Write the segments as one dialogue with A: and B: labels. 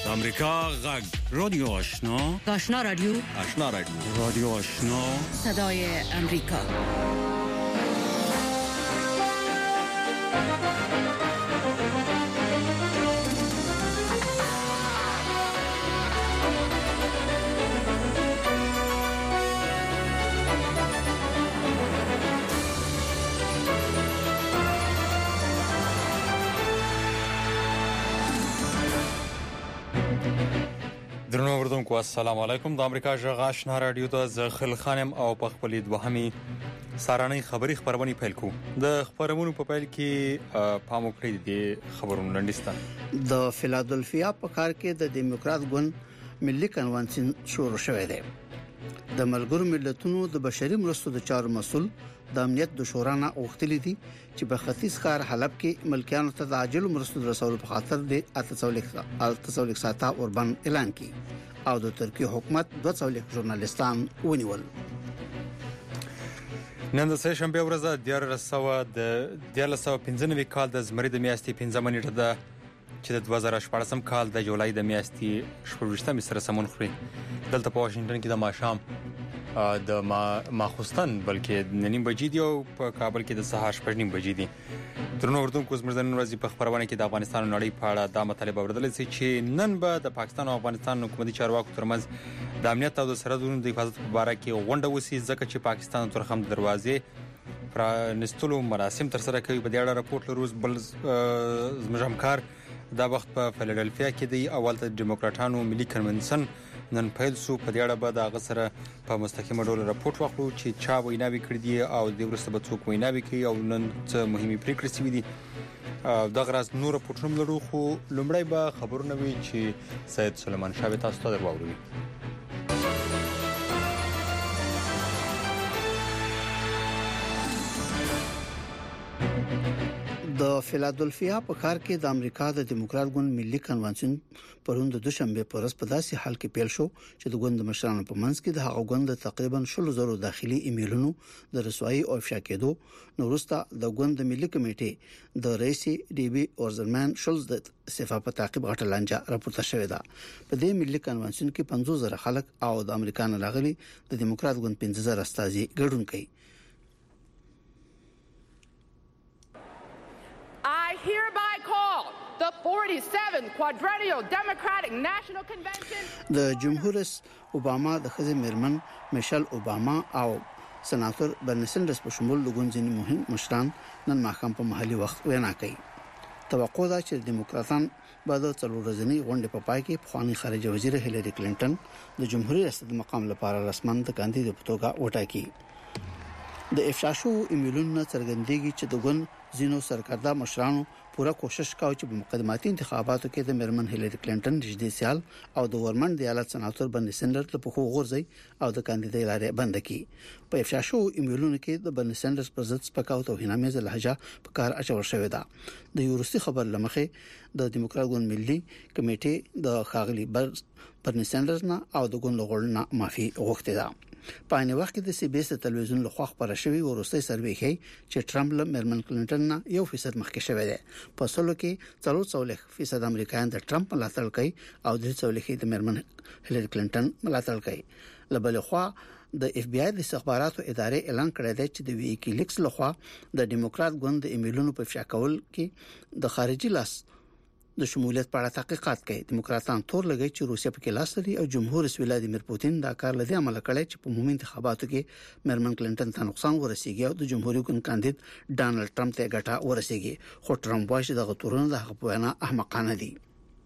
A: امریکا غږ رادیو آشنا
B: رادیو
A: رادیو آشنا
B: صدای امریکا.
C: درنو اوردونکو السلام علیکم. د امریکا غږ آشنا رادیو ته زه خل خانم او په خپل دوهمي سارانه خبرونه پیل کوم. د خبرونو په پیل کې پام وکړئ د خبرونو لنډیسته.
D: د فیلادلفیا په ښار کې د دیموکرات ګوند ملي کنوانسیون شروع شوی دی. د ملګرو ملتونو د بشري مرستو د چارو مسول د امنیت د شورا نه اوختلې دي چې په ختیځ ښار حلب کې ملکیانو ته د عاجل مرستو رسولو په خاطر د 800 ساعته اوربان اعلان کړي او د ترکیه حکومت 200 ژورنالستان ونیول.
C: نن د سه شنبه ورځ د 1995 کال د زمری د میاشتې 15 نیټه ده چې د 2014 کال د جولای د میاشتې 18 سره سمون خوري. دلته په واشنگټن کې د ماښام د ماخوستن بلکې نیم بجې دی او په کابل کې د سهار 8:30 بجې دي. درنو اردوونکو زموږ نن ورځ په خبرونه کې د افغانستان نړۍ په اړه د مطالبه اوریدل چې نن به د پاکستان او افغانستان حکومتي چارواکو ترمنځ د امنیت او د سرحدونو د حفاظت په اړه کې غونډه وسی ځکه چې پاکستان ترخم دروازې پرانستلو مراسم تر سره کوي. په دې اړه راپورټ لروز بل زموږ همکار دا وخت په فیلادلفیا کې دی. اول ته دیموکراتانو ملي کنونسن نن پیل سو. په دې اړه به د غسر په مستقیمه ډول راپورټ واخلو چې چا ویناوي کړې دي او د ورسته به څوک ویناوي کوي او نن څه مهمه پریکړې شوې دي. دا غراس نور راپورټونه لرو خو لومړی به خبرونه وي چې سید سلیمان شاه تاسو ته درواوړي.
D: د فیلادلفیا په ښار کې د امریکا د دیموکرات ګوند ملي کنوانسیون پرون د دوشنبه په ورځ په داسې حال کې پیل شو چې د ګوند مشرانو په منځ کې د هغه ګوند تقریبا 100,000 داخلي ایمیلونو د رسوایی او افشا کېدو نو وروسته د ګوند ملي کمیټې د رئیس ډي بي اورزرمن شولز د استعفا په تعقیب غټه لانجه راپورته شوې ده. په دې ملي کنوانسیون کې 50,000 خلک او د امریکا نه راغلي د دیموکرات ګوند 15,000 استازي ګډون کوي.
E: I hereby call the 47th Quadrennial Democratic National Convention.
D: د جمهور رئیس اوباما د خزې میرمن میشل اوباما او سناتور برني سندرز په شمول د ګوند مهم مشران نن ماښام په محلي وخت وینا کوي. توقع ده چې دیموکراتان به د څلور ورځې غونډې په پای کې خواني خارجه وزیر هیلری کلینټن د جمهوریت ریاست مقام لپاره رسماً د کاندید په توګه وټاکي. د افشاشو ایمیلونو څرګندېږي چې د ګوند زینو سرکرده مشرانو پوره کوشش کاوه چې په مقدماتي انتخاباتو کې د میرمن هیلری کلینټن نږدې سیال او د ورمن د ایالت سناتور برني سندرز له پخو غورځي او د کاندیدای لارې بند کړي. په افشاشو ایمیلونو کې د برني سندرز پر ضد سپکاو او توهینامیزه لهجه په کار اچول شوې ده. د یورستي خبر لمخې د دیموکرات ګوند ملي کمیټې د خاغلی برني سندرز نه او د ګوند غړنه معافي غوښتې ده. په عین وخت کې د سی بي اس تلویزیون له خوا خبره شوې ورسته سروې ښيي چې ټرمپ له میرمن کلینټن نه 1% مخکې شوی دی. په سلو کې 40% امریکایان د ټرمپ ملاتړ کوي او 3% د میرمن هیلری کلینټن ملاتړ کوي. لبل خو د اف بی آی د استخباراتو ادارې اعلان کړی دی چې د ویکیلیکس لخوا د دیموکرات ګوند د ایمیلونو په افشا کول کې د خارجي لاس د شمولیت په اړه تحقیقات کوي. دیموکراتان تور لګي چې روسیا په کې لاس لري او جمهور رئیس ولادیمیر پوتین دا کار لدی عمل کړی چې په عمومي انتخاباتو کې میرمن کلینټن ته نقصان ورسیږي او د جمهوریت ګوند کاندید ډانلډ ټرمپ ته ګټه ورسیږي. خو ټرمپ وايي چې دغه تورونه د هغه په وینا احمقانه دي.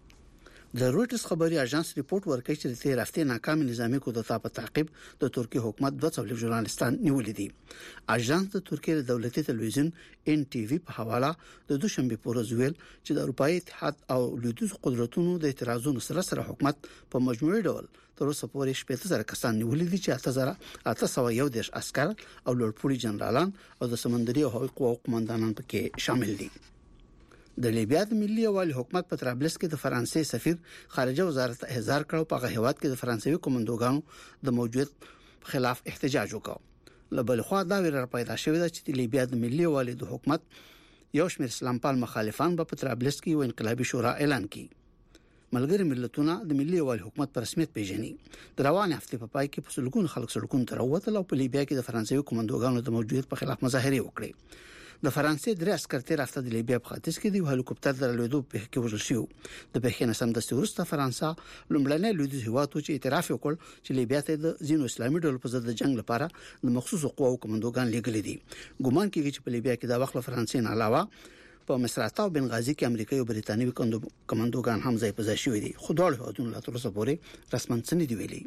D: د رويټرز خبري اژانس ریپورت ورکړي چې د تیر هفته ناکام نظامی کودتا په تعقیب د ترکیه حکومت 200 ژورنالستان نیولې دي. اژانس د ترکیه دولتي تلویزیون ان ټي وي په حواله د دوشنبه په ورځ ویل چې د اروپאי اتحاد او لویدیځ قدرتونو د اعتراضونو سره حکومت په مجموعي ډول تر اوسه پورې 15,000 کسان نیولې دي چې 8,811 عسكر او لوړپوړي جنرالان او د سمندري او هوایي قواو قوماندانان پکې شامل دي. د لیبیا د ملي یوالي حکومت په طرابلس کې د فرانسې سفیر خارجه وزارت احضار کړو. په هغه هواد کې د فرانسوي کمانډوګانو د موجودیت خلاف احتجاج وکړ. لبل خو دا ویره پیدا شوې ده چې د لیبیا د ملي یوالي د حکومت یو شمېر اسلام پال مخالفان په طرابلس کې یو انقلابي شورا اعلان کړي. ملګری ملتونه د ملي یووالي حکومت په رسمیت پیژني. د روان هفته په پای کې په سلګونو خلک سړکونو ته راووتل او په لیبیا کې د فرانسوي کمانډوګانو د موجودیت په خلاف مظاهره وکړې. د فرانسې 3 عسكر تیر هفته د لیبیا په ختیځ کې د هلیکوپټر د لویدو په کې وژل شو. د بهخینه سمدستي ورسته فرانسا لومړنی لویدیځ هیواد چې اعتراف وکړ چې لیبیا ته د زینو اسلامي ډلو په ضد د جنگ لپاره د مخصوصو قواو کمانډوګان لېږلي دي. ګومان کیږي چې په لیبیا کې د وخت فرانسې نه علاوه په مصراتا او بنغازي کې امریکایي او برېټانوي کمانډوګان هم ځای په ځای شوي دي. خو دواړو هیوادونو لا تر اوسه پورې رسماً څه نه دي ویلي.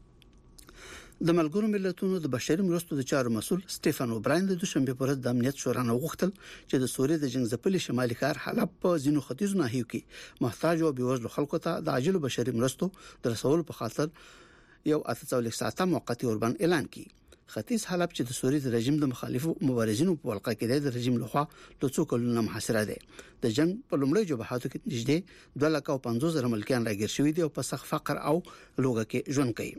D: د ملګرو ملتونو د بشري مرستو د چارو مسول سټيفن اوبراین د دوشنبه پر ورځ د امنیت شورا نه غوښتل چې د سوریې د جنگ ځپلي شمالي ښار حلب په زینو ختیځو ناحیو کې محتاج او بیوزلو خلکو ته د عاجل بشري مرستو د رسولو په خاطر یو 48 ساعته موقتی اوربان اعلان کړي. ختیځ حلب چې د سوریې د رژیم د مخالفو مبارزینو په ولقه کې د رژیم لخوا د څو کلونو محاصره ده. د جنگ په لومړي جبهاتو کې نږدې 250,000 ملکیان راګیر شوي دي او په سخت فقر او لوږه کې ژوند کوي.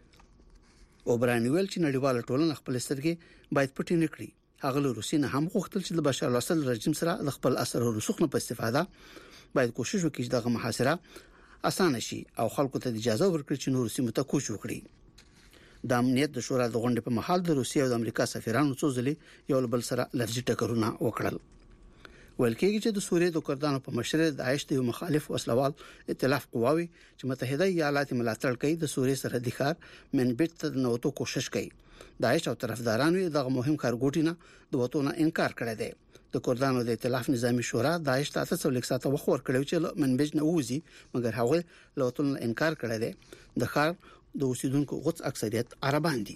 D: اوبراین ویل چې نړیواله ټولنه خپل سترګې باید پټې نه کړي. هغه له روسي نه هم غوښتل چې د بشار الاسد رژیم سره د خپل اثر او رسوخ نه په استفاده باید کوشش وکړي چې دغه محاصره اسانه شي او خلکو ته اجازه ورکړي چې نور سیمه ته کوچ وکړي. د امنیت د شورا د غونډې په محل د روسیې او د امریکا سفیرانو څو ځلې یو بل سره لفظي ټکرونه وکړل. ویل کېږي چې د سوریې د کردانو په مشرۍ د داعش د مخالف وسلوال ائتلاف قواوي چې متحده ایالات ملاتړ کوي د سوریې سرحدي ښار منبج ته د نوتو کوشش کوي. داعش او طرفدارانو دغه مهم ښارګوټي نه د وټونه انکار کړی دی. د کردانو د ائتلاف نظامی شورا داعش ته 300 ساعته وخت ورکړی چې منبج نه وځي، مګر هغه له وټونه انکار کړی دی. د ښار د اوسیدونکو غوڅ اکثریت عربان دي.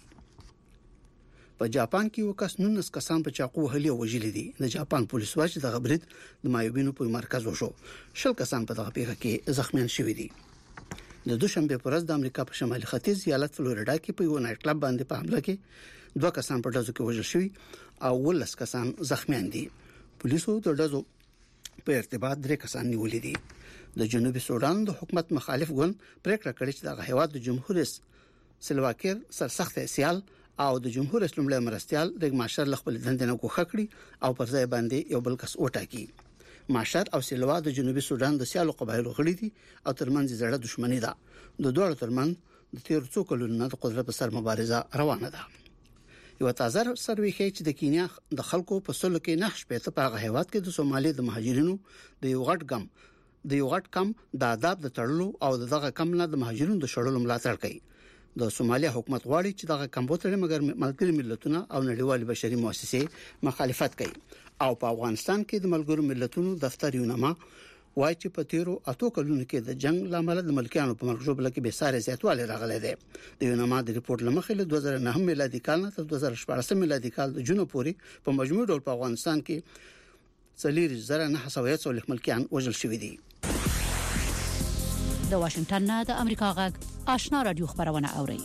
D: په جاپان کې وکاس 19 کسان په چاقو وهلي او وژلي دي. د جاپان پولیس وايي چې د غبرید د مایوبینو په مرکز وشو. 10 کسان په دغه پیښه کې زخمیان شوي دي. د دوشنبه پر ورځ د امریکا په شمالي ختیځ ایالت فلوریدا کې په یو نایټ کلب باندې په حمله کې 2 کسان په ډزو کې وژل شوي او 19 کسان زخمیان دي. پولیسو د ډزو په ارتباط 3 کسان نیولي دي. د جنوبي سودان د حکومت مخالف ګوند پریکړه کړې چې د هیواد د جمهور رئیس سلواکیر سرسخت سیال او د جمهور رئیس لومړی مرستيال د ماشر خپل دندې نه کوخه کړي او پر ځای باندې یو بل کس وټاکي. ماشر او سلوا د جنوبي سودان د سیالو قبایلو غړي دي او ترمنځ زړه دښمنی ده. د دوه ترمنځ د 13 کلونو د قدرت په سر مبارزه روانه ده. یو تازه سروې ښيي چې د کینیا د خلکو په سلو کې نه شپته په هغه هیواد کې د سومالي د مهاجرینو د یو غټ کم د آداب د تړلو او دغه کم نه د مهاجرینو د شړلو ملاتړ کوي. د سومالیا حکومت غواړي چې دغه کم بوتره مګر ملګری ملتونه او نړیوال بشري مؤسسې مخالفت کوي. او په افغانستان کې د ملګرو ملتونو دفتر یونما وايي چې په 13 کلونو کې د جنگ لامل د ملکیانو په مرګ جوړ کې به ساره زیاتوالی راغلی دی. د یونما د ریپورت لمخې له 2009 میلادي کال نه تر 2014 میلادي کال د جون پورې په مجموع ډول په افغانستان کې 4,900 ملکیان وژل شوي دي.
B: د واشنگټن نه د امریکا غږ آشنا رادیو خبرونه اوري.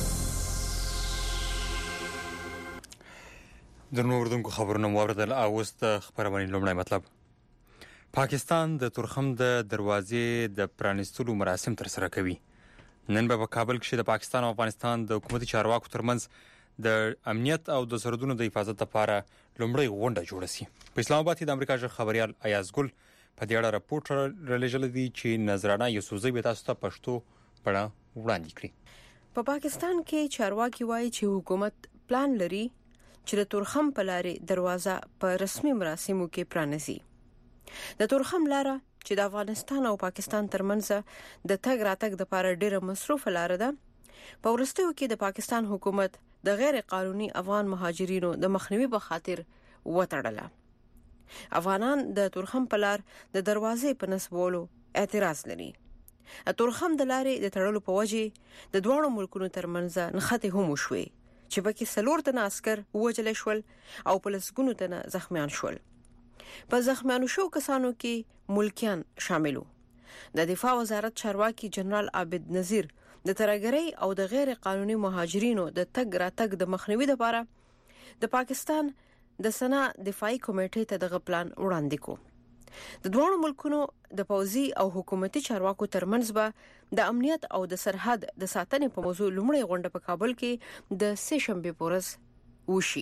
C: د نوردونکو خبرونه موردل اوست خبرونه لومړی مطلب. پاکستان د تورخم د دروازې د پرانستلو مراسم تر سره کوي. نن په کابل کې د پاکستان او افغانستان د حکومتي چارواکو ترمنځ د امنیت او د سرحدونو د حفاظت لپاره لومړی غونډه جوړه شي. په اسلام آباد کې د امریکا ژغ خبريال ایاز ګل په دې اړه راپورټ رالېږل دي چې نظرانه یوسوزي به تاسو ته پښتو پړه وړاندې کړي.
F: په پاکستان کې چارواکي وایي چې حکومت پلان لري چې د تورخم په لارې دروازه په رسمي مراسمو کې پرانیزي. د تورخم لاره چې د افغانستان او پاکستان ترمنځ د تګ راتګ لپاره ډېره مصروفه لاره ده، په ورستیو کې د پاکستان حکومت د غیر قانوني افغان مهاجرینو د مخنیوي په خاطر وتړله. افغانان د تورخم په لار د دروازې په نسبولو اعتراض لري. تورخم د لارې د تړلو په وجه د دوه ملکونو ترمنځ نښتې هم وشوي چې پکې 4 تنه عسكر وژل شول او په لسګونو تنه زخمیان شول. په زخمیانو شو کسانو کې ملکیان شاملو. د دفاع وزارت چارواکي جنرال عابد نذیر د ترګری او د غیر قانوني مهاجرینو د تګ راتګ د مخنیوي لپاره د پاکستان د سنا دفاعي کمیټې ته دغه پلان وړاندې کو. د دوه ملکونو د پوځي او حکومتي چارواکو ترمنځ به د امنیت او د سرحد د ساتنې په موضوع لومړی غونډه په کابل کې د سه شنبه په ورځ وشي.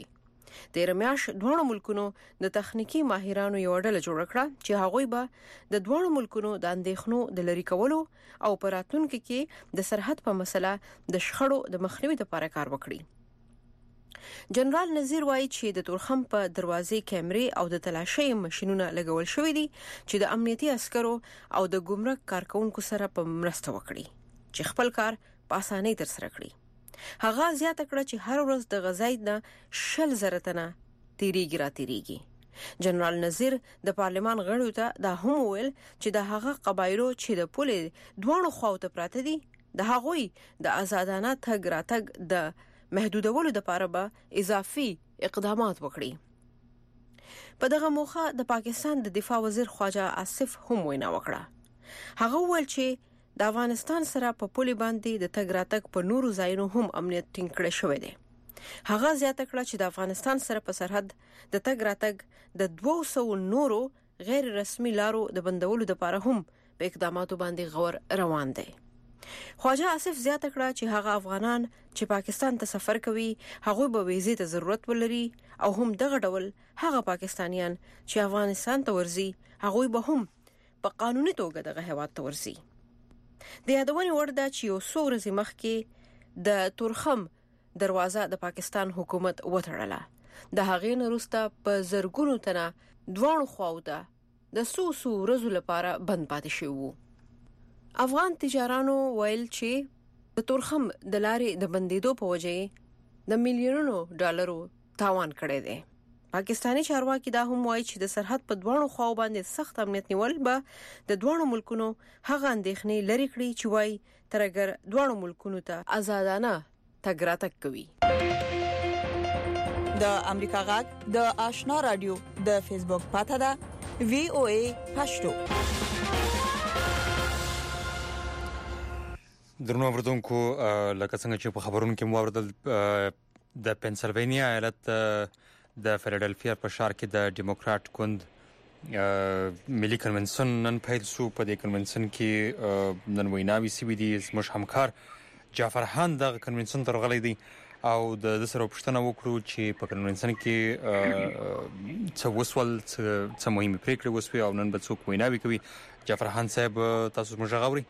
F: تیر میاش دوه ملکونو د تخنیکی ماهرانو یو ډله جوړ کړه چې هغوی به د دوه ملکونو د اندېښنو د لری کولو او پراتونکو کې د سرحد په مسله د شخړو د مخنیوي لپاره کار وکړي. جنرال نذیر وایي چې د تورخم په دروازې کیمرې او د تلاشۍ ماشينونه لګول شوې دي چې د امنیتي عسکرو او د ګمرک کارکونکو سره په مرسته وکړي چې خپل کار په اسانۍ ترسره کړي. هغه زیاته کړه چې هر ورځ د غزاید نه 10,000 تنه تیریږي. جنرال نذیر د پارلمان غړو ته دا هم ویل چې د هغه قبایلو چې د پولې دوه خواوته پراته دي د هغوی د آزادانه تګ راتګ د محدودولو لپاره به اضافي اقدامات وکړي. په دغه موخه د پاکستان د دفاع وزیر خواجه آصف هم وینا وکړه. هغه ویل چې د افغانستان سره په پولي باندې د تګ راتګ په نورو ځایونو هم امنیت ټینګ کړی شوی دی. هغه زیاته کړه چې د افغانستان سره په سرحد د تګ راتګ د 200 نورو غیر رسمي لارو د بندولو لپاره هم په اقداماتو باندې غور روان دی. خواجه آصف زیاته کړه چې هغه افغانان چې پاکستان ته سفر کوي هغه به ویزې ته ضرورت ولري او هم دغه ډول هغه پاکستانیان چې افغانستان ته ورځي هغه به هم په قانوني توګه دغه هیواد ته ورځي. د یادونې وړ ده چې یو څو ورځې مخکې د تورخم دروازه د پاکستان حکومت وتړله. د هغې نه وروسته په زرګونو تنه دوه خواوته د څو ورځو لپاره بند پاتې شوی وو. افغان تجارانو ویل چې د تورخم د لارې د بندیدو په وجه د میلیونونو ډالرو تاوان کړی دی. پاکستانی چارواکي دا هم وایي چې د سرحد په دوه خواو باندې سخت امنیت نیول به د دوه ملکونو هغه اندېښنې لري کړي چې وایي ترګر دوه ملکونو ته آزادانه تګ راتګ کوي.
G: د امریکا غږ د آشنا رادیو د فیسبوک پاڼه ده VOA پښتو.
C: درنو اوریدونکو لکه څنګه چې په خبرونو کې مو اوریدل د پنسلوانیا ایالت د فیلادلفیا په ښار کې د ډیموکرات ګوند ملي کنونسن نن پیل شو. په دې کنونسن کې نن ویناوي سوي دي. زموږ همکار جعفر خان د کنونسن ترغلې دي او د سره پښتنه وکړو چې په کنونسن کې څه وسول څه مهمه پریکړه وسوي او نن به څوک ویناوي کوي. جعفر خان صاحب تاسو موږ غوړي.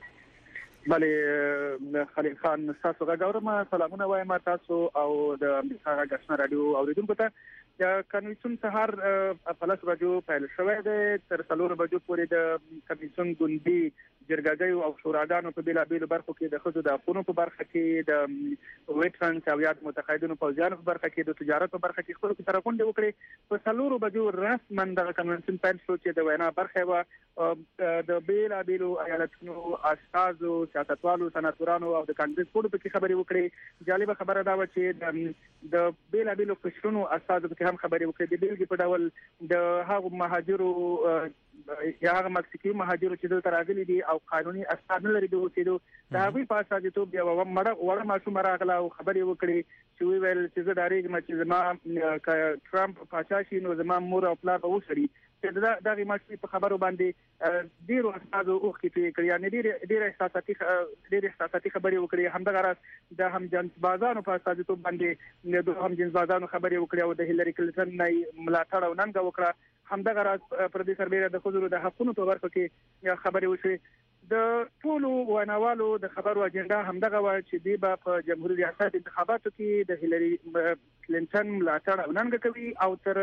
H: بله خلیل خان تاسو غاورم سلامونه وایم تاسو او د امریکا غږ آشنا رادیو اوریدونکو ته. د کنونسن سهار په 10 بجو پیل شوی دی. تر 4 بجو پورې د کنونسن ګوندي جرګګیو او شوراګانو په بیلابیلو برخو کې د خځو د حقوقو په برخه کې د ویټرنز او یاد متقاعدینو پوځیانو په برخه کې د تجارت په برخه کې خپل طرفونه وکړي. په 4 بجو رسماً د کنونسن پیل شو چې د وینا برخه و د بیلابیلو ایالتونو استادو سیاستوالو سناتورانو او د کانګرس په اړه خبرې وکړي. جالب خبره دا و چې د بیلابیلو قشرونو استادو په هم خبرې وکړي. د بیلګې په ډول د هغو مهاجرو یا هغه مکسیکي مهاجرو چې دلته راغلي دي او قانوني اسناد نه لري د اوسېدو د هغوی په اساس ته بیا وړه ماشومه راغله او خبرې وکړي چې ویل چې زه ډارېږم چې زما ټرمپ پاچا شي نو زما مور او پلار به وسړي. چې دغه ماشومې په خبرو باندې ډېرو استادو اوښکې تویې کړي. یعنې ډېرې احساساتي خبرې وکړي. همدغه راز د همجنسبازانو په استازیتوب باندې د همجنسبازانو خبرې وکړي او د هیلري کلینټن نه ملاتړ او ننګه وکړه. همدغه راز پر دې سربېره د خځو د حقوقو په برخه کې خبرې وشوې. د ټولو ویناوالو د خبرو اجنډا همدغه و چې دی په جمهوریت ریاست انتخاباتو کې د هیلري کلینټن ملاتړ او ننګه کوي او تر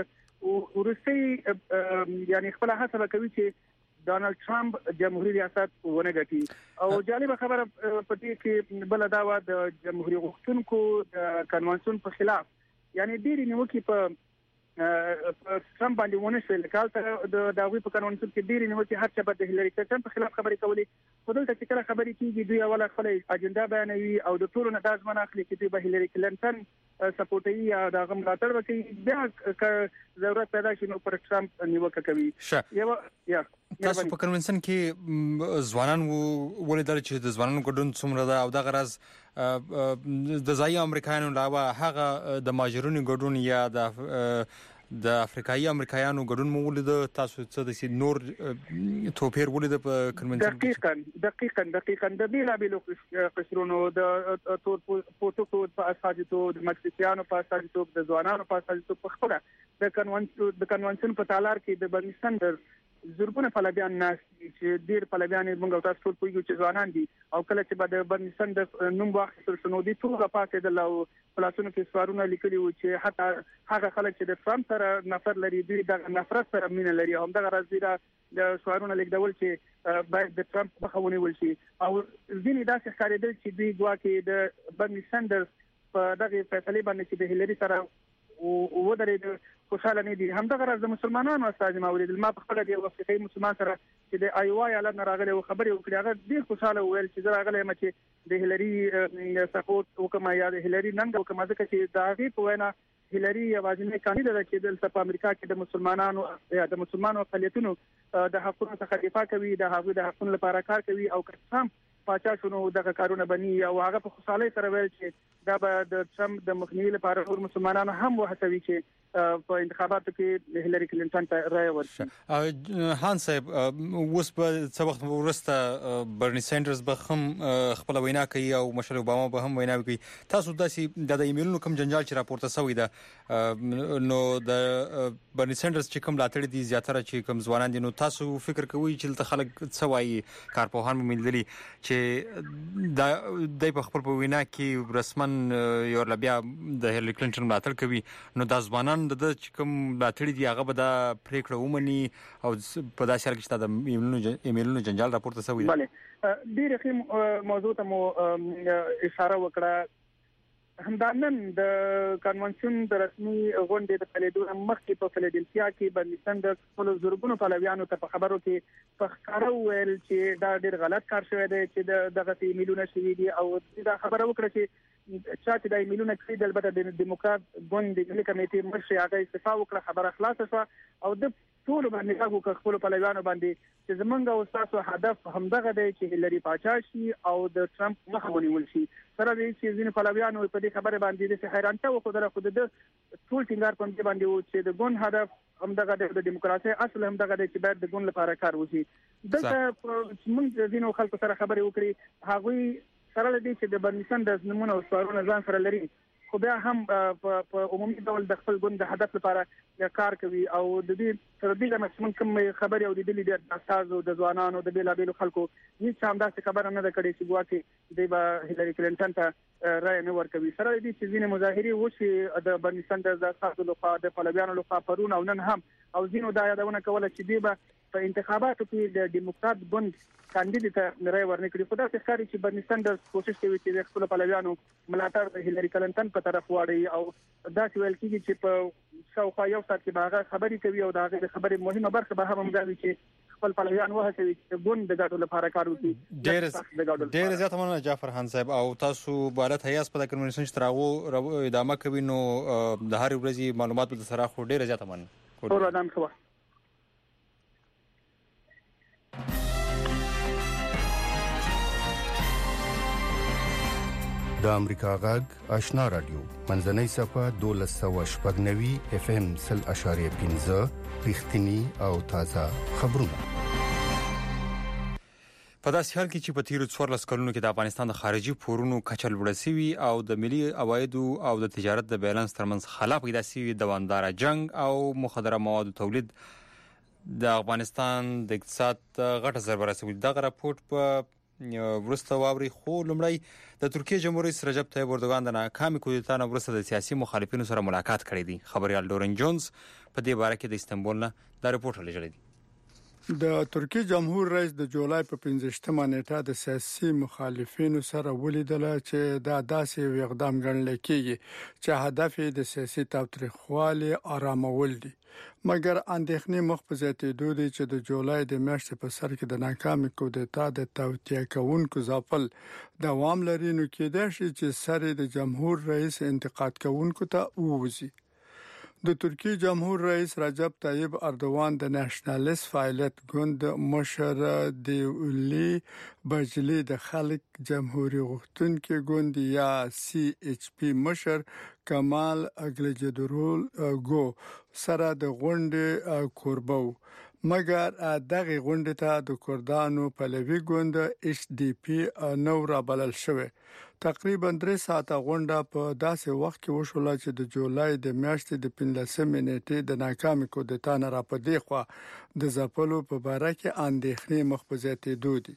H: ورسې یعنی خپل هڅه کوي چې ډانلډ ټرمپ جمهوریت ریاست ونه ګټي. او جالب خبره په دې کې بل دا و د جمهوریت غوښتونکو د کنونسن په خلاف یعنی ډېری نیوکې په ټرمپ باندې ونه شول. کال ته د داوی په کنونسن کې ډېری نیوکې هر څه به د هیلري کلینټن په خلاف خبرې کولې. خو دلته چې کله خبرې کیږي دوی اوله خپل اجنډا بیانوي او د ټولو نه دا ځمنه اخلي چې دوی به هیلري کلینټن سپورټي یا د غم ملاتړ وکړي. بیا ضرورت پیدا شي نو پر ټرمپ نیوکه کوي. یا
C: تاسو په کنونسن کې ځوانان ولیدل چې د ځوانانو ګډون څومره ده او د غرض د ځایي امریکایانو علاوه هغه د ماجرونو ګډون یا د د افریقایي امریکایانو ګډون مو ولید تاسو څه د نور توپیر ولید په کنونشن
H: دقیقاً د بیلابیلو قشرونو د تور پوتوکو په اساساتو د مکسیکیانو په اساساتو د ځوانانو په اساساتو په خپل د کنونشن په تالار کې د برني سندرز زرګونه پلویان ناس چې ډیر پلویان موږ تاسو ټول پوهیږو چې ځوانان دي او کله چې بعد برني سندرز نوم واخیستل شو نو د ټول پاتې د لو پلاسونو کې سوارونه لیکلي و چې حتی هغه خلک چې د ټرمپ سره نفر لري دوی د نفرت سره مینه لري هم دغه راځي د سوارونه لیکدول چې باید د ټرمپ مخاوني ولشي او ځینې داسې ښکارېدل چې دوی ګواکې د برني سندرز په دغه فیصله باندې چې د هیلری سره او ودرې خوشاله نه دي هم دغه راز د مسلمانانو استاد مولید ما په خپل د افریقایي مسلمان سره چې د ایوا ایالت نه راغلي او خبرې وکړي هغه ډیر خوشاله ویل چې زه راغلی یم چې د هیلری سپورټ وکم یا د هیلری نن وکم ځکه چې دا غي په وینا هیلری یوازینی کاندید ده چې د امریکا کې د مسلمانانو یا د مسلمانانو اقلیتونو د حقوقو څخه دفاع کوي د هغوی د حقوقو لپاره کار کوي او کسان پاچا شنو دغه کارونه بني او هغه په خوشاله سره ویل چې دا به د ټرمپ د مخنیوي لپاره ټول مسلمانانو هم وهڅوي چې په انتخاباتو کې هیلری کلینټن ته رائے ورکړي.
C: هان صاحب اوس په څه وخت وروسته برني سندرز به هم خپل وینا کوي او مشر اوباما به هم وینا کوي. تاسو داسې د ایمیلونو کوم جنجال چې راپورته شوی ده نو د برني سندرز چې کوم لاتړي دي زیاتره چې کوم ځوانان دي نو تاسو فکر کوئ چې د خلک څه وایي کارپوهان مملدلي چې د په خپل وینا کې رسمن یو لبیا د هیلری کلینټن ملاتړ کوي نو د ځوانان د کوم ملاتړ دي هغه به دا پریکړه ومني او په داسې حال کې چې د ایمیلونو جنجال راپورته شوی
H: دی. ډېر ښه موضوع ته مو اشاره وکړه. همدانن د کنونشن د رسمي غونډې د پیلېدو مخکې په فیلادلفیا کې برني سندرز خپل زرګونو پلویانو ته په خبرو کې په ښکاره ویل چې دا ډېر غلط کار شوی دی چې دغه ایمیلونه شوي دي او دا خبره وکړه چې چې د ایمیلونه کې د البته د دیموکرات ګوند د ملي کمیټې مشر هغه استعفا وکړه خبره خلاصه شوه او د ټول باندې هغه خپل پلویانو باندې چې زمونږ او تاسو هدف همدغه دی چې هیلری پاچا شي او د ټرمپ مخه ونیول شي. سره دې چې ځینې پلویانو په دې خبره باندې د حیرانتیا وکړه خو د ټول ټینګار په دې باندې و چې د ګوند هدف همدغه د دیموکراسي اصل همدغه دی چې باید د ګوند لپاره کار وشي. دلته موږ ځینو خلکو سره خبرې وکړي هغوی سره لدی چې د برني سندرز نمونه او سوارونه ځان سره لري خو بیا هم په عمومي ډول د خپل ګوند د هدف لپاره کار کوي او د دې تر دې چې موږ کوم خبرې او د دې د اساسو د ځوانانو د بیلابیلو خلکو هیڅ هم داسې خبره نه ده کړې چې ګواکې د هیلری کلینټن ته رائے نه ورکوي. سره دې چې ځینې مظاهرې وشي د برني سندرز د اساسو لخوا د پلویانو لخوا پرون او نن هم او ځینو دا یادونه کوله چې دی به په انتخاباتو کې د دیموکرات ګوند کاندید ته رائے ورنکړي. خو دا ښکاري چې برني سندرز کوشش کوي چې د خپل پلویانو ملاتړ د هیلری کلینټن په طرف واړي او دا چې ویل کېږي چې په شاوخوا یو ساعت کې هغه خبرې کوي او دا هغه خبرې مهمه برخه به هم دا وي چې خپل پلویان وهڅوي چې ګوند د ګټو لپاره کار وکړي.
C: ډېر زیات مننه جعفر خان صاحب او تاسو بالات هياس په کنونشن تراغو ادامه کوي نو د هر ورځې معلومات به سره خو ډېر زیات مننه.
H: ټول ادم خو
I: د امریکا غږ آشنا رادیو منځنۍ صفه 1290 اف ام 0.15 رښتینی او تازه خبرونه.
C: په داسې حال کې چې په تیرو 14 کلونو کې د افغانستان د خارجي پورونو کچه لوړه شوې او د ملي عوایدو او د تجارت د بیلانس ترمنځ خلا پیدا شوې دوامدار جنگ او مخدره موادو تولید د افغانستان د اقتصاد غټه ضربه رسولې. دغه راپورټ په ورسته واوري خو لمړی د ترکیه جمهور رئیس رجب طیب اردوغان د ناکامې کودتا نه وروسته د سیاسي مخالفینو سره ملاقات کړی دی. خبريال ډورن جونز په دې باره کې د استنبول نه دا رپورټ لږی دی.
J: د ترکیه جمهور رئیس د جولای په 15مه نیټه د سیاسي مخالفینو سره ولیدل چې دا داسې اقدام ګڼل کېږي چې هدف یې د سیاسي تاوتریخوالي آرامول دي. مګر اندېښنې مخ په زیاتېدو دي چې د جولای د میاشتې په سر کې د ناکامې کودتا د توطئه کوونکو ځپل دوام لري نو کېدای شي چې سره د جمهور رئیس انتقاد کوونکو ته ووزي. د ترکی جمهور رئیس رجب طیب اردوغان د نېشنلیست فعالیت ګوند مشر دیولي بجلی د خلک جمهوریت غوښتونکي ګوند یا CHP مشر کمال اګلجدرولګو سره د غونډې کوربو مګر دغه غونډه ته د کردانو پلوي ګوند HDP نو را بلل شوه. تقریبا 3 ساعته غونډه په داسې وخت کې وشوله چې د جولای د میاشتې د 15 نیټې د ناکامې کودتا نه را پدې خو د ځپلو په باره کې اندېښنې مخ په زیاتېدو دي.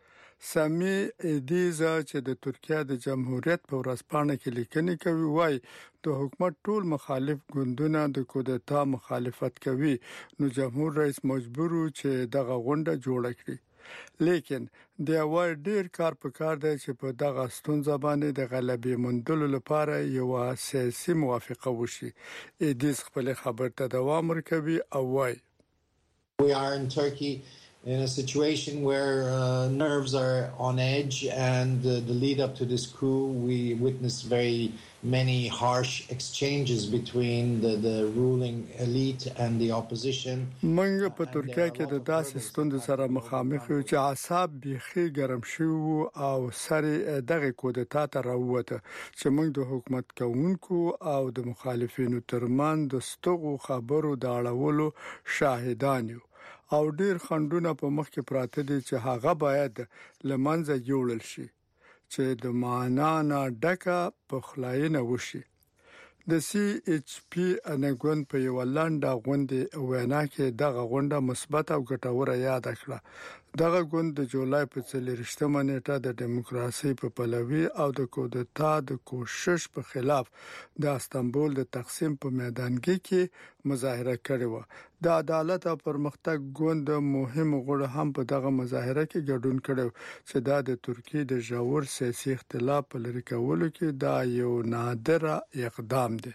J: سامي ایدیزا چې د ترکیه د جمهوریت په ورځپاڼه کې لیکنې کوي وای د حکومت ټول مخالف ګوندونه د کودتا مخالفت کوي نو جمهور رئیس مجبور چې دغه غونډه جوړه کړي. لیکن د وای ډیر کار پکار دی چې په دغه ستونزه باندې د غلبې موندلو لپاره یو سیاسي موافقه وشي. ایدیز خپل خبر ته دوام ورکوي او وای
K: We are in Turkey in a situation where nerves are on edge and the lead up to this coup we witnessed very many harsh exchanges between the ruling elite and the opposition.
J: منګ په ترکیه کې د داسې ستوند سره مخامخ یو چې اعصاب بيخي ګرم شو او سره دغه کودتا ته راووته چې موږ د حکومت کوونکو او د مخالفینو ترمن د ستغو خبرو د اړولو شاهدان یو او ډیر خندونه په مخ کې پراته دي چې هغه باید لمنځه یوړل شي چې د معنا نه ډکه په خلاینه وشي. د CHP انګون په یو لنډه غونډه وینا کې دغه غونډه مثبت او ګټوره یاد کړه. دغه غونډه د جولای په 24مه نیټه د دیموکراسي په پلوي او د کودتا د کوشش په خلاف د استانبول د تقسیم په میدانګي کې مظاهره کړې و. د عدالت او پرمختګ ګوند مهم غړي هم په دغه مظاهره کې ګډون کړو چې دا د ترکیه د ژور سیاسي اختلاف په لري کولو کې دا یو نادر اقدام دی.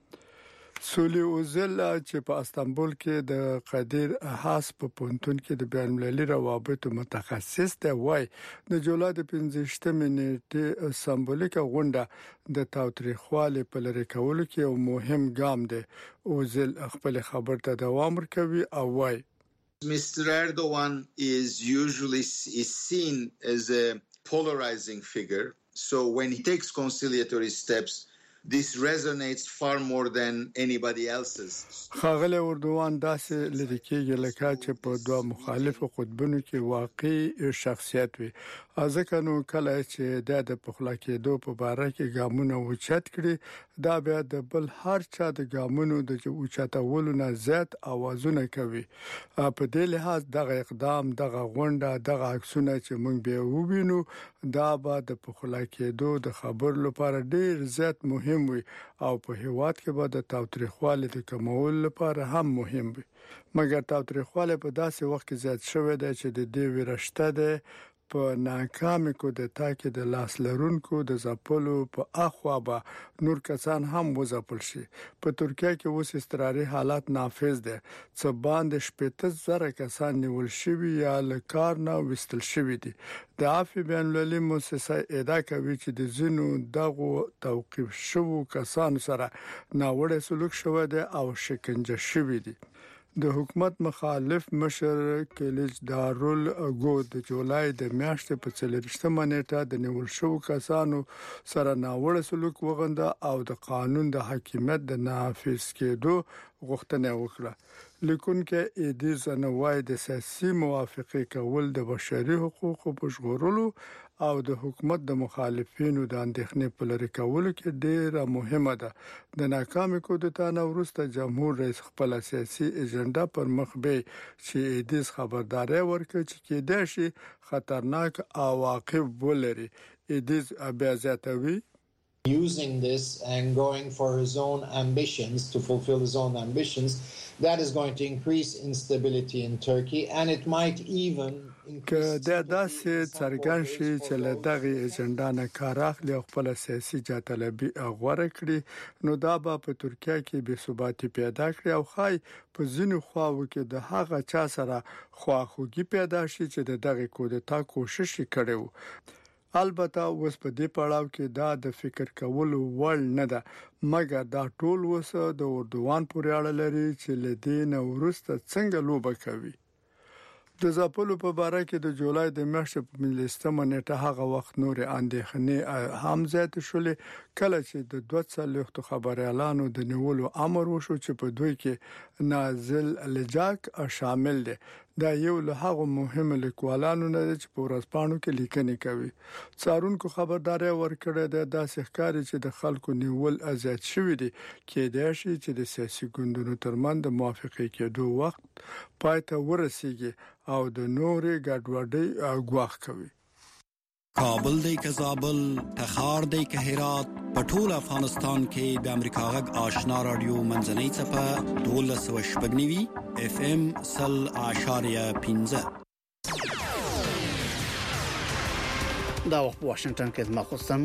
J: سولي اوزل چې په استانبول کې د قدیر حاس په پونتون کې د بین المللي روابط متخصص دی وای د جولای د 15مه نیټه سمبولیکه غونډه د تاوتریخوالي په لري کولو کې یو مهم ګام دی. اوزل خپل خبر ته دوام ورکوي او وای
L: Mr. Erdogan is usually seen as a polarizing figure, so when he takes conciliatory steps this resonates far more than anybody else's.
J: خاغله اردوغان داسې لري کېږي لکه چې په دوه مخالفو قطبونو کې واقعي شخصیت وي. ځکه نو کله چې د پخلا کېدو په باره کې ګامونه اوچت کړي دا بیا د بل هر چا د ګامونو د اوچتولو نه زیات اوازونه کوي. په دې لحاظ دغه اقدام دغه غونډه دغه عکسونه چې موږ به ووینو دا به د پخلا کېدو د خبر لپاره ډیر زیات مهم وي او په هیواد کې به د تاوتریخوالي د کمولو لپاره هم مهم وي. مګر تاوتریخوالي په داسې وخت کې زیات شوی دی چې د دې ورشته ده په ناکامه کودتا کې د لاس لرونکو د ځپلو په اخوا به نور کسان هم وځپل شي. په ترکیه کې اوس استقراري حالات نافذ دي. څه باندې 15,000 کسان نیول شوي یا له کار نه وستل شوي دي. د عفو بین المللي مؤسسه ادعا کوي چې د زینو دغه توقيف شوو کسانو سره ناوړه سلوک شوی دی او شکنجه شوی دي. د حکومت مخالف مشر کلیج دارول اګو د جولای د میاشتې په 24مه نیټه د نیول شو کسانو سره ناوړه سلوک وغنده او د قانون د حاکمیت د نافذ کېدو غوښتنه وکړه. لیکونکو ایدیز نوای د سیاسي موافقه کول د بشري حقوقو په ژغورلو او د حکومت د مخالفینو د اندېښنې په لري کولو کې ډېره مهمه ده. د ناکامې کودتا نه وروسته جمهور رئیس خپل سیاسي اجنډا پر مخ به چې ایدیز خبرداري ورکړي چې کېدای شي خطرناک عواقب ولري. ایدیز بیا زیاتوي
K: using this and going for his own ambitions to fulfill his own ambitions that is going to increase instability in Turkey and it might even
J: که دا داسې څرګند شي چې له دغه اجنډا نه کار اخلي او خپل سیاسي جاطلبي غوړه کړي نو دا به په ترکیه کې بې ثباتي پیدا کړي او خای په ځینو خواو کې د هغه چا سره خواخوږي پیدا شي چې دغه کودتا کوشش کړي. البته اوس په دې پړاو کې دا د فکر کولو وړ نه ده مګر دا ټول وسه د اردوان پورې اړه لري چې لدین ورسته څنګه لوبه کوي د زاپلو په باره کې د جولای د میاشتې په 15مه نیټه هغه وخت نور اندېښنې هم زیات شولې کله چې د 200 خبريالانو د نیولو امر وشو چې په دوی کې نازل لجاک شامل دي دا یو له هغه مهمه لیکوالانو نه چې په ورځپاڼو کې لیکنې کوي څارونکو خبرداري ورکړه د داسې ښکاری چې د خلکو نیول ازاد شوی دي کې د شي چې د سیاسي ګوندونو ترمن د موافقه کېدو وخت پاتې ورسیږي او د نورې ګډوډۍ غواخ کوي
A: کابل دی که زابل تخار دی که هرات په ټول افغانستان کې د امریکا غږ آشنا رادیو منځنۍ څپه 1290 اف ام 0.15
D: دا وخت واشنگټن کې د مخصوصن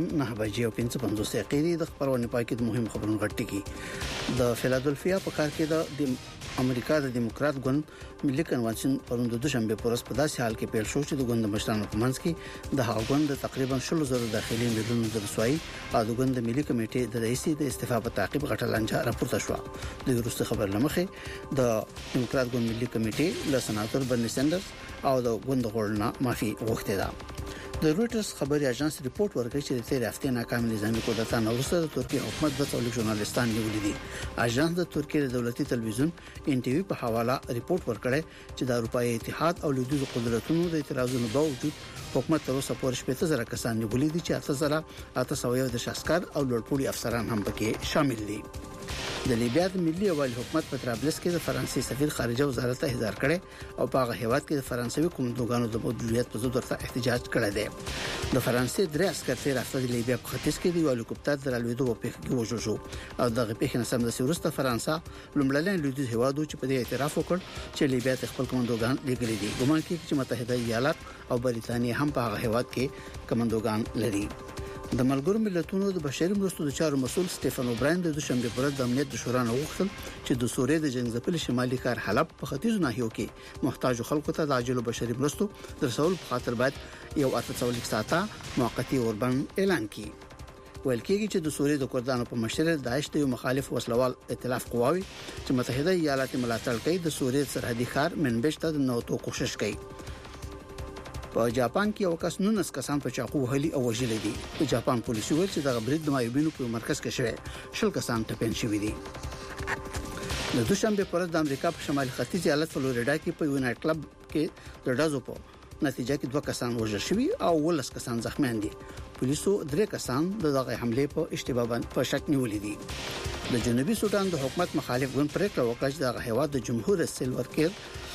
D: 9:55 د خبرونه پای کې د مهم خبرونو غټي کې د فیلادلفیا په ښار کې د امریکا د دیموکرات ګوند ملي کنوانسیون پروند د شنبه پورس په داسې حال کې پیل شو چې د ګوند مشرانو په منځ کې د هغه ګوند تقریبا 16,000 داخلي مليونو د رسوایی او د ګوند ملي کمیټې د رئیس د استعفا په تعقیب غټه لانجه راپورته شو د وروسته خبر لمخه د دیموکرات ګوند ملي کمیټې له سناتور برني سندرز او د ګوند غړنا معافي غوښته ده د رويټرز خبري اژانس ریپورت ورکړي چې د تیر هفته ناکام نظامی کودتا نورسته د ترکیه حکومت د ټولو ژورنالیستان نیولې دي اژانس د ترکیه د دولتي تلویزیون ان ټي وي په حواله ریپورت ورکړي چې د اروپאי اتحاد او لویدیځ قدرتونو د اعتراضونو باوجود حکومت تر اوسه پورې 15,000 کسان نیولې دي چې 8,800 د شاسکار او لوړپوړي افسران هم پکې شامل دي د لیبیا د ملي اوایل حکومت په طرابلس کې د فرانسې سفیر خارجه وزارت ته احضار کړي او په هغه هیواد کې د فرانسوي کومندوګانو د موجودیت په ضد ورته احتجاج کړی دی د فرانسې درې عسكر تیر هفته د لیبیا په ختیځ کې د هلیکوپټر درلودو په پیښه کې وژل شو او دغه پیښه نه سم د سیورسته فرانسه لومړنی لویدیځ هیوادو چې په دې اعتراف وکړ چې لیبیا ته خپل کومندوګان لګلې دي ګومان کوي چې متحده ایالات او بریتانیا هم په هغه هیواد کې کومندوګان لري د ملګرو ملتونو د بشري مرستو د چارو مسول سټيفن اوبراین د دوشنبه پر ورځ د امنیت د شورا نه وغوښتل چې د سوریې د جنگ ځپلي شمالي ښار حلب په ختیځو ناحیو کې محتاج خلکو ته د عاجل بشري مرستو د رسول په خاطر باید یو 48 ساعته موقتی اوربن اعلان کړي ویل کېږي چې د سوریې د کردانو په مشرۍ داعش د یو مخالف وسلوال ائتلاف قواوي چې متحده ایالات ملاتړ کوي د سوریې سرحدي ښار منبج ته د نوټو کوشش کوي په جاپان کې یو کس 19 کسان په چاقو وهلي او وژل دي د جاپان پولیسو ویل چې د برید د مایوبینو په مرکز کې شوی شل کسان ټپین شوی دي د دوشنبه پر ورځ د امریکا په شمالي ختیځ ایالت فلوریډا کې په یو نایټ کلب کې د ډازو په نتیجه کې 2 کسان وژل شوي او 19 کسان زخمیان دي پولیسو 3 کسان دغه حمله په اشتباه باندې په شک نیولې دي د جنوبي سودان د حکومت مخالف ګوند پریکړه وکړه چې د هیواد د جمهور سیلور کېر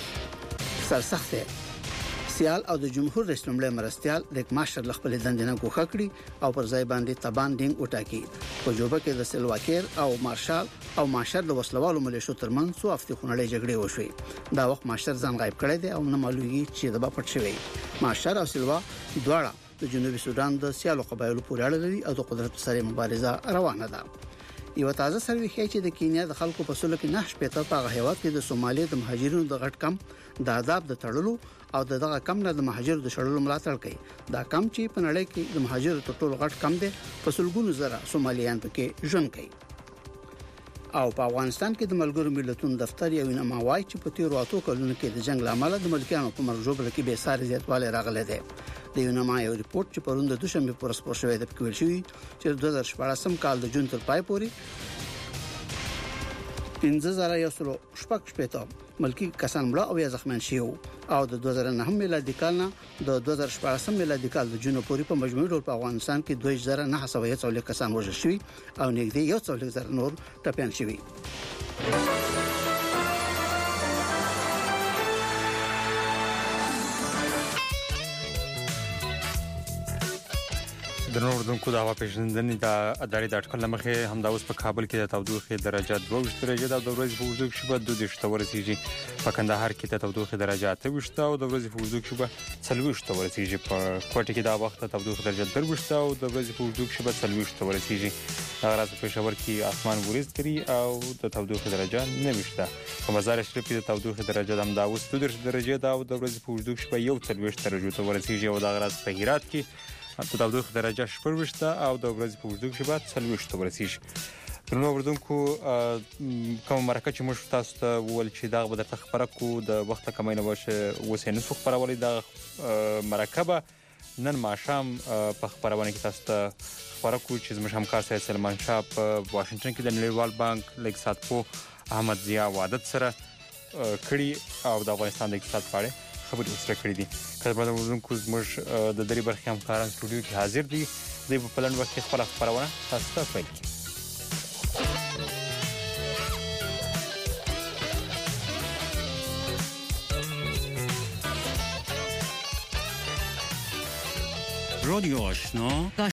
D: سرسخته سیال او د جمهور رئیس لمړی مرستيال ریک ماشر خپل دندنه کوخه کړی او پر ځای باندې تبان ډینګ وټاکی په جوبه کې د سلواکیر او مارشال د وسلوالو ملیشو ترمن څو هفته خونړۍ جګړې وشوي دا وخت ماشر ځان غایب کړی دی او نه معلومیږي چې د پټ شوی مارشال او سلوا دواړه د جنوبي سودان د سیالو قبایلو پورې اړه لري او د قدرت سره مبارزه روانه ده یو تازه سروې ښیي چې د کینیا د خلکو په سلو کې 9 په هیواد کې د سومالي د مهاجرینو د غټ کم د عذاب د تړلو او دغه کم نه د مهاجرو د شړلو ملاتړ کوي دا کم چې په نړۍ کې د مهاجرو تر ټولو غټ کم دی په سلګونو زره سومالیان پکې ژوند کوي او په افغانستان کې د ملګرو ملتونو دفتر یو نامه وایي چې په تیر واتو کلونو کې د جنگ لامل د ملکیانو په مرجوبه کې به ساري زیاتوالی راغلی دی د یو نامه یو ریپورت چې پروند د دوشنبه پر سپور شوی د پکول شوی چې 2014 کال د جون تر پای پورې 15,100 ملکی کسان مړه او یا زخمیان شوي او د 2009 میلادي کال نه د 2014 میلادي کال د جون پورې په مجموعي ډول په افغانستان کې 2,940 کسان وژل شوي او نږدې 1,000 نور ټپيان شوي
C: د نور دونکو د هوا پیژندنې د ادارې د اټکل لمخې همدا اوس په کابل کې د تودوخې درجه 22 درجه د ورځې په اوږدو کې شبه 22 ورسیږي په کندهار کې د تودوخې درجه 28 او د ورځې په اوږدو کې شبه 40 ورسیږي په کوټه کې د وخت تودوخې درجه 23 او د ورځې په اوږدو کې شبه 40 ورسیږي هغه راځي په پېښور کې اسمان وریځ لري او د تودوخې درجه 9 په مزار شریف کې د تودوخې درجه د همدا اوس 2 درجه ده او د ورځې په اوږدو کې شبه 41 درجه ته ورسیږي او د هغه راځي په هرات کې د تودوخه درجه 28 او د ورځې په اوږدو کې به 40 ته ورسیږي. نو وردونکو کوم مرکه چې موږ تاسو ته ول چې دا به درته خبره کو د وخت کمینه واشه وسینې سو خبرولې د مرکه نن ماشام په خبرونه کې تاسو ته خبره کو چې زموږ همکار سید سلمان شاه په واشنگټن کې د نړیوال بانک لیکسات پو احمد ضیا وعدت سره کړي او د افغانستان د اقتصاد په اړه خبرې سره کړې دي. کله به وردونکو زموږ د درې برخې همکاران سټوډیو کې حاضر دي د په پلان وخت خبره خبرونه تاسو ته پیل کړي.
A: رادیو آشنا